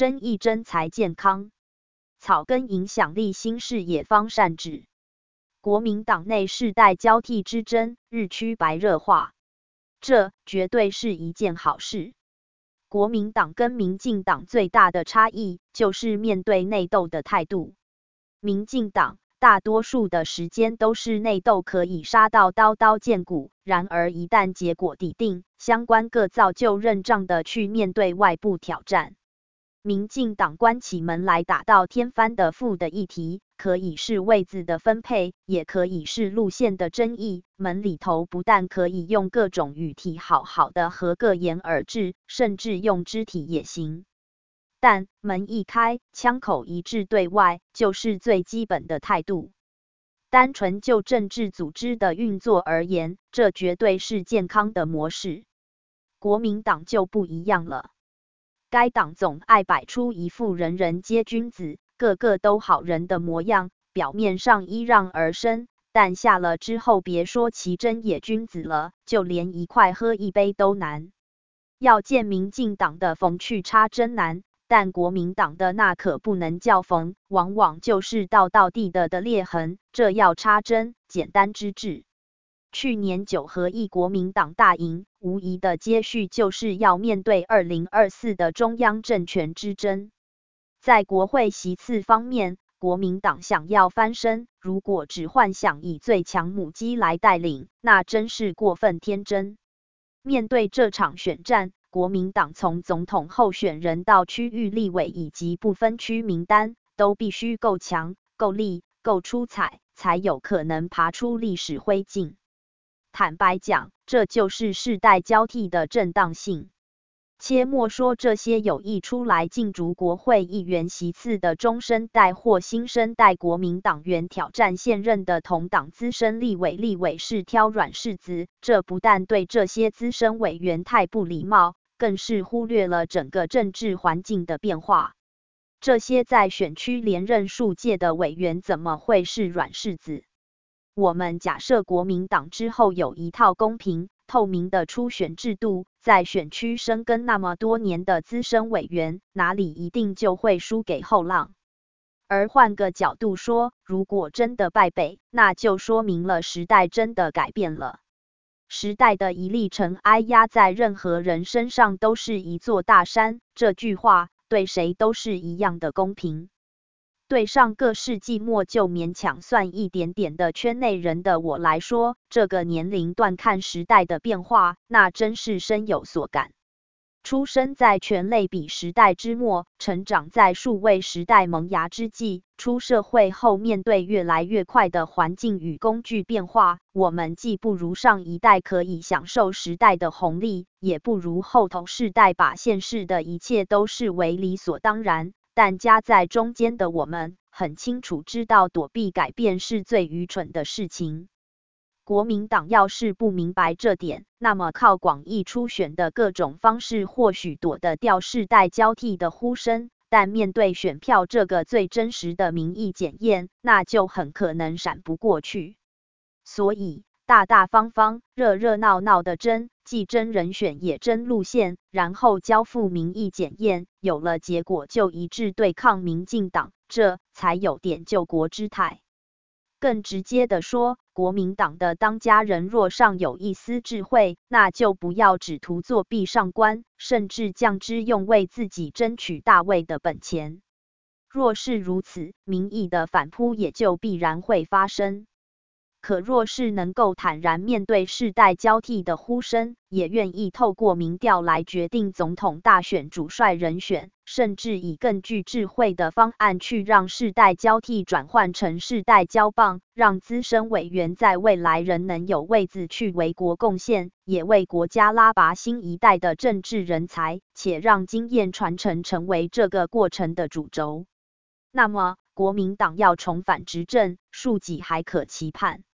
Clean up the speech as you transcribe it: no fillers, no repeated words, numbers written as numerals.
真义真才健康，草根影响力新视野方善治。国民党内世代交替之争日趋白热化，这绝对是一件好事。国民党跟民进党最大的差异就是面对内斗的态度。民进党大多数的时间都是内斗可以杀到刀刀见骨，然而一旦结果底定，相关各造就认账的去面对外部挑战。民进党关起门来打到天翻的覆的议题，可以是位子的分配，也可以是路线的争议。门里头不但可以用各种语体好好的和各言而治，甚至用肢体也行。但门一开，枪口一致对外，就是最基本的态度。单纯就政治组织的运作而言，这绝对是健康的模式。国民党就不一样了。该党总爱摆出一副人人皆君子，个个都好人的模样，表面上揖让而生，但下了之后别说其真也君子了，就连一块喝一杯都难。要见民进党的逢去插针难，但国民党的那可不能叫逢，往往就是道地的裂痕，这要插针，简单之至。去年9合1国民党大赢，无疑的接续就是要面对2024的中央政权之争。在国会席次方面，国民党想要翻身，如果只幻想以最强母鸡来带领，那真是过分天真。面对这场选战，国民党从总统候选人到区域立委以及不分区名单，都必须够强、够力、够出彩，才有可能爬出历史灰烬。坦白讲，这就是世代交替的正当性。切莫说这些有意出来竞逐国会议员席次的中生代或新生代国民党员挑战现任的同党资深立委是挑软柿子，这不但对这些资深委员太不礼貌，更是忽略了整个政治环境的变化。这些在选区连任数届的委员怎么会是软柿子？我们假设国民党之后有一套公平、透明的初选制度，在选区深耕那么多年的资深委员，哪里一定就会输给后浪？而换个角度说，如果真的败北，那就说明了时代真的改变了。时代的一粒尘埃压在任何人身上都是一座大山，这句话对谁都是一样的公平。对上个世纪末就勉强算一点点的圈内人的我来说，这个年龄段看时代的变化，那真是深有所感。出生在全类比时代之末，成长在数位时代萌芽之际，出社会后面对越来越快的环境与工具变化，我们既不如上一代可以享受时代的红利，也不如后头世代把现世的一切都视为理所当然。但夹在中间的我们，很清楚知道躲避改变是最愚蠢的事情。国民党要是不明白这点，那么靠广义初选的各种方式或许躲得掉世代交替的呼声，但面对选票这个最真实的民意检验，那就很可能闪不过去。所以大大方方、热热闹闹的争，既争人选也争路线，然后交付民意检验，有了结果就一致对抗民进党，这才有点救国之态。更直接的说，国民党的当家人若尚有一丝智慧，那就不要只图作壁上观，甚至将之用为自己争取大位的本钱。若是如此，民意的反扑也就必然会发生。可若是能够坦然面对世代交替的呼声，也愿意透过民调来决定总统大选主帅人选，甚至以更具智慧的方案去让世代交替转换成世代交棒，让资深委员在未来仍能有位子去为国贡献，也为国家拉拔新一代的政治人才，且让经验传承成为这个过程的主轴，那么国民党要重返执政，庶几还可期盼。